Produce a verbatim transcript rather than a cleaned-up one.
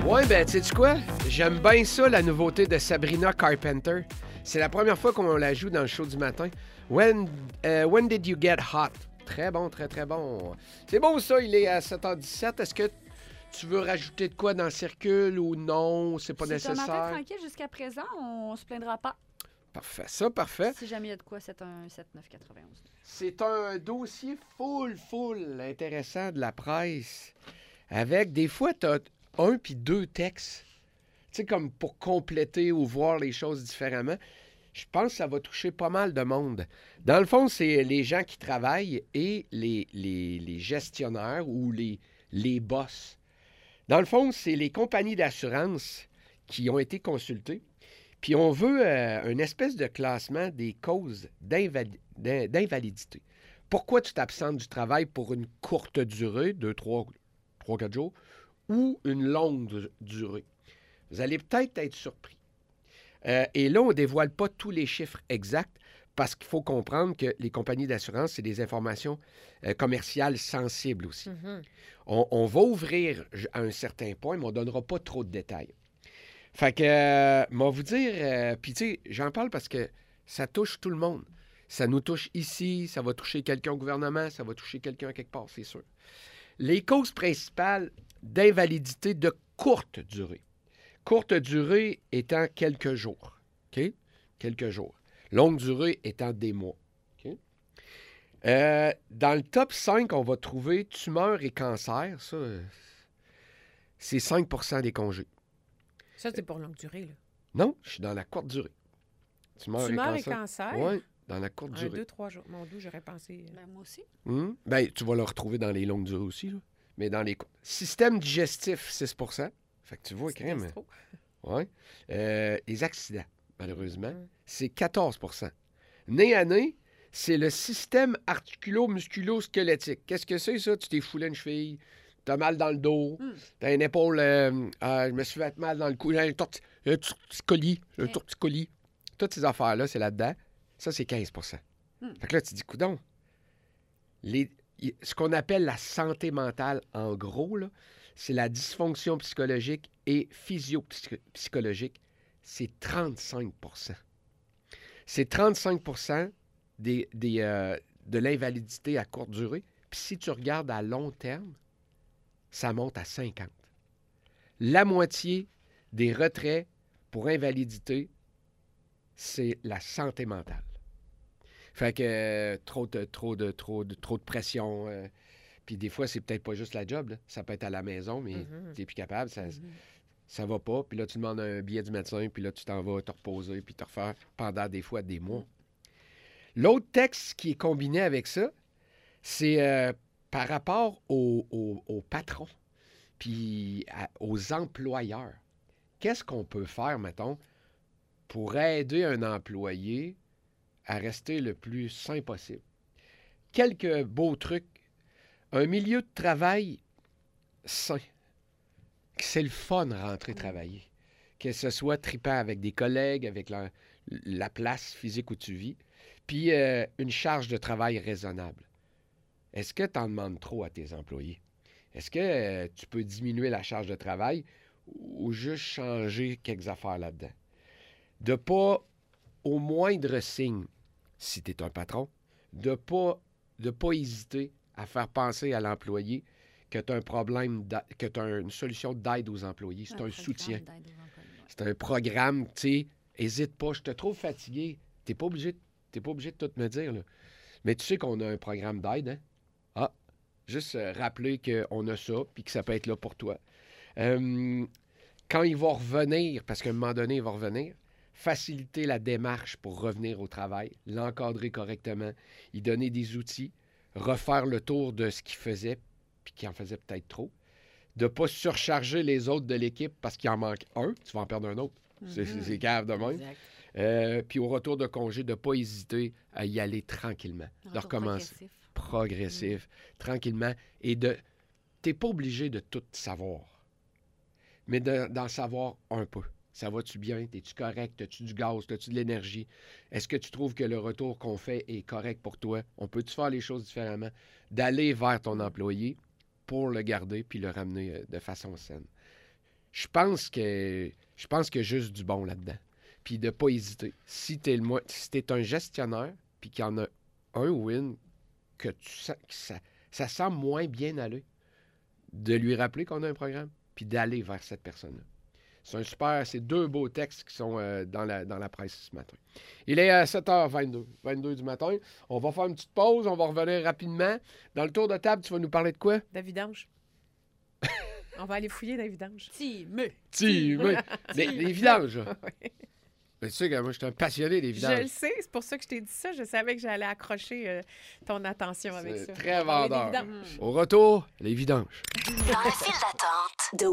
Ouais, ben, tu sais quoi? J'aime bien ça, la nouveauté de Sabrina Carpenter. C'est la première fois qu'on la joue dans le show du matin. When, uh, when did you get hot? Très bon, très, très bon. C'est bon, ça, il est à sept heures dix-sept. Est-ce que tu veux rajouter de quoi dans le circule ou non? C'est pas C'est nécessaire. un matin tranquille jusqu'à présent, on se plaindra pas. Parfait, ça, parfait. Si jamais il y a de quoi, c'est un sept neuf quatre-vingt-onze. C'est un dossier full, full intéressant de la presse. Avec, des fois, tu as un puis deux textes. Tu sais, comme pour compléter ou voir les choses différemment. Je pense que ça va toucher pas mal de monde. Dans le fond, c'est les gens qui travaillent et les, les, les gestionnaires ou les, les boss. Dans le fond, c'est les compagnies d'assurance qui ont été consultées. Puis on veut euh, une espèce de classement des causes d'invali- d'in- d'invalidité. Pourquoi tu t'absentes du travail pour une courte durée, deux, trois, trois, quatre jours, ou une longue du- durée? Vous allez peut-être être surpris. Euh, et là, on ne dévoile pas tous les chiffres exacts parce qu'il faut comprendre que les compagnies d'assurance, c'est des informations euh, commerciales sensibles aussi. Mm-hmm. On, on va ouvrir à un certain point, mais on ne donnera pas trop de détails. Fait que, euh, moi, vous dire, euh, puis tu sais, j'en parle parce que ça touche tout le monde. Ça nous touche ici, ça va toucher quelqu'un au gouvernement, ça va toucher quelqu'un quelque part, c'est sûr. Les causes principales d'invalidité de courte durée. Courte durée étant quelques jours, OK? Quelques jours. Longue durée étant des mois, OK? Euh, dans le top cinq, on va trouver tumeurs et cancers. Ça, c'est cinq pour cent des congés. Ça, c'est pour longue durée, là. Non, je suis dans la courte durée. Tumeurs, Tumeur et et cancer. cancer? Oui, dans la courte Un, durée. deux, trois jours. Mon Dieu, j'aurais pensé... Ben, moi aussi. Hum? Ben, tu vas le retrouver dans les longues durées aussi, là. Mais dans les... Système digestif, six pour cent. Fait que tu vois, quand même... Oui. Euh, les accidents, malheureusement, Mm. c'est quatorze pour cent. Nez à nez, c'est le système articulo-musculo-squelettique. Qu'est-ce que c'est, ça? Tu t'es foulé une cheville, t'as mal dans le dos, Mm. t'as une épaule, euh, euh, je me suis fait mal dans le cou, j'ai un torti- un torticolis, un Ok. torticolis. Toutes ces affaires-là, c'est là-dedans. Ça, c'est quinze pour cent. Mm. Fait que là, tu dis, coudonc, les, y- ce qu'on appelle la santé mentale, en gros, là, c'est la dysfonction psychologique et physio-psychologique. C'est trente-cinq pour cent. C'est trente-cinq pour cent des, des, euh, de l'invalidité à courte durée. Puis si tu regardes à long terme, ça monte à cinquante. La moitié des retraits pour invalidité, c'est la santé mentale. Fait que euh, trop de, trop de, trop de, trop de pression. euh, puis des fois, c'est peut-être pas juste la job, là. Ça peut être à la maison, mais Mhm. t'es plus capable, ça, Mhm. ça va pas. Puis là, tu demandes un billet du médecin, puis là, tu t'en vas te reposer, puis te refaire pendant des fois des mois. L'autre texte qui est combiné avec ça, c'est euh, par rapport aux au, au patrons, puis à- aux employeurs. Qu'est-ce qu'on peut faire, mettons, pour aider un employé à rester le plus sain possible? Quelques beaux trucs. Un milieu de travail sain. C'est le fun de rentrer travailler. Que ce soit trippant avec des collègues, avec la, la place physique où tu vis, puis euh, une charge de travail raisonnable. Est-ce que tu en demandes trop à tes employés? Est-ce que euh, tu peux diminuer la charge de travail ou juste changer quelques affaires là-dedans? De pas, au moindre signe, si tu es un patron, de pas, de pas hésiter à faire penser à l'employé que tu as un problème, d'a- que tu as une solution d'aide aux employés. C'est un, programme soutien. d'aide aux employés, ouais. C'est un programme, tu sais, hésite pas, je te trouve fatigué. T'es pas obligé, t'es pas obligé de tout me dire, là. Mais tu sais qu'on a un programme d'aide, hein? Ah, juste euh, rappeler qu'on a ça, puis que ça peut être là pour toi. Euh, quand il va revenir, parce qu'à un moment donné, il va revenir, faciliter la démarche pour revenir au travail, l'encadrer correctement, y donner des outils, refaire le tour de ce qu'il faisait, puis qu'il en faisait peut-être trop, de ne pas surcharger les autres de l'équipe parce qu'il en manque un, tu vas en perdre un autre. C'est, c'est, c'est cave de même. Exact. Euh, puis au retour de congé, de ne pas hésiter à y aller tranquillement, de Retour recommencer progressif. progressif, tranquillement, et de... T'es pas obligé de tout savoir, mais de- d'en savoir un peu. Ça va-tu bien? T'es-tu correct? As-tu du gaz? As-tu de l'énergie? Est-ce que tu trouves que le retour qu'on fait est correct pour toi? On peut-tu faire les choses différemment? D'aller vers ton employé pour le garder puis le ramener euh, de façon saine. je pense que je pense qu'il y a juste du bon là-dedans. Puis de ne pas hésiter. Si tu es, si t'es un gestionnaire, puis qu'il y en a un win que tu sens que ça, ça semble moins bien aller, de lui rappeler qu'on a un programme, puis d'aller vers cette personne-là. C'est un super, c'est deux beaux textes qui sont euh, dans, la, dans la presse ce matin. Il est à sept heures vingt-deux, vingt-deux du matin. On va faire une petite pause, on va revenir rapidement. Dans le tour de table, tu vas nous parler de quoi? De vidange. On va aller fouiller dans les vidanges. Timeux. Timeux. Les, les vidanges. Oui. Mais tu sais que moi, je suis un passionné des vidanges. Je le sais, c'est pour ça que je t'ai dit ça. Je savais que j'allais accrocher euh, ton attention avec C'est ça. très On va parler des vendeur. vidanges. Au retour, les vidanges. Dans la file d'attente de